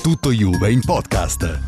Tutto Juve in podcast.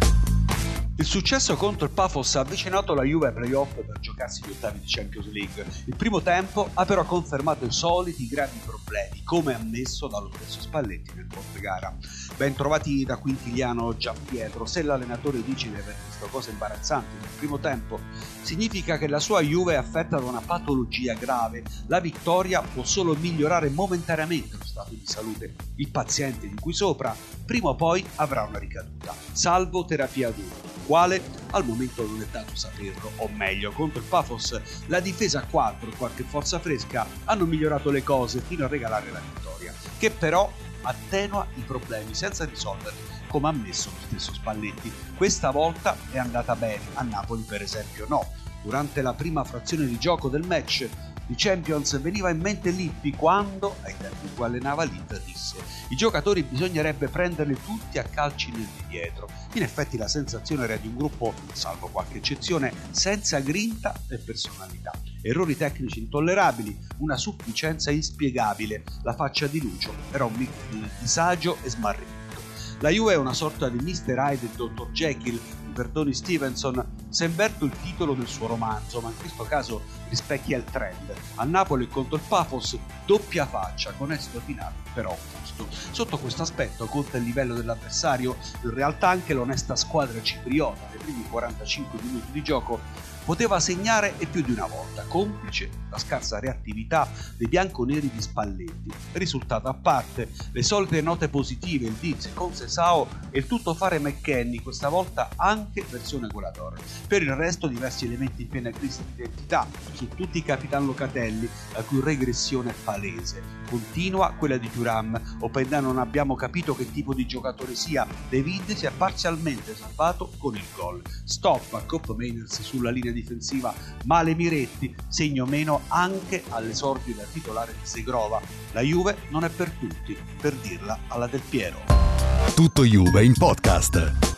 Il successo contro il Pafos ha avvicinato la Juve ai playoff per giocarsi gli ottavi di Champions League. Il primo tempo ha però confermato i soliti gravi problemi, come ammesso dallo stesso Spalletti nel post-gara. Ben trovati da Quintiliano Giampietro, se l'allenatore dice di aver visto cose imbarazzanti nel primo tempo, significa che la sua Juve è affetta da una patologia grave. La vittoria può solo migliorare momentaneamente lo stato di salute. Il paziente di cui sopra, prima o poi avrà una ricaduta, salvo terapia dura. Quale? Al momento non è dato saperlo, o meglio, contro il Pafos la difesa a 4 e qualche forza fresca hanno migliorato le cose fino a regalare la vittoria, che però attenua i problemi senza risolverli, come ha ammesso lo stesso Spalletti. Questa volta è andata bene, a Napoli per esempio no. Durante la prima frazione di gioco del match di Champions veniva in mente Lippi quando, ai tempi in cui allenava l'Inter, disse: i giocatori bisognerebbe prenderli tutti a calci nel di dietro. In effetti la sensazione era di un gruppo, salvo qualche eccezione, senza grinta e personalità. Errori tecnici intollerabili, una sufficienza inspiegabile. La faccia di Lucio era un mix di disagio e smarrimento. La Juve è una sorta di Mr. Hyde e Dr. Jekyll, mi perdoni Stevenson, se inverto il titolo del suo romanzo, ma in questo caso rispecchia il trend. A Napoli contro il Pafos, doppia faccia, con esito finale però opposto. Sotto questo aspetto conta il livello dell'avversario, in realtà anche l'onesta squadra cipriota nei primi 45 minuti di gioco poteva segnare e più di una volta, complice la scarsa reattività dei bianconeri di Spalletti. Risultato a parte, le solite note positive, il Diz con Sesao e il tuttofare McKennie, questa volta anche versione Gulador. Per il resto diversi elementi in piena crisi di identità, su tutti i Capitan Locatelli, la cui regressione è palese. Continua quella di Thuram, Openda non abbiamo capito che tipo di giocatore sia, De Vid si è parzialmente salvato con il gol. Stop a Cop Mainers sulla linea difensiva, male Miretti, segno meno anche all'esordio da titolare di Segrova. La Juve non è per tutti, per dirla alla Del Piero. Tutto Juve in podcast.